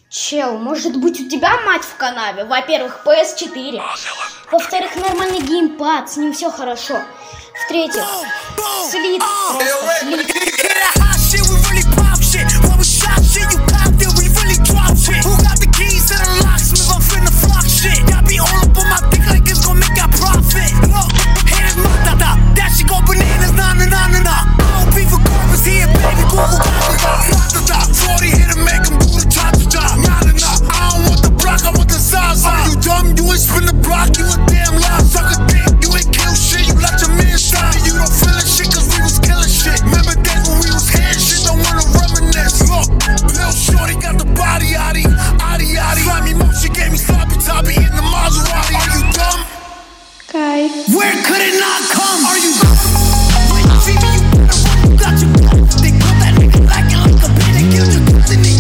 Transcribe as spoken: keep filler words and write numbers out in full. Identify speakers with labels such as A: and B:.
A: Чел, может быть у тебя мать в канаве? Во-первых, пи эс четыре. Во-вторых, нормальный геймпад, с ним все хорошо. В-третьих, слит, просто слит.
B: Where could it not come? Are you when you see me, you better run, you got your gun. They cut that nigga lacking like a bitch, they killed your cousin.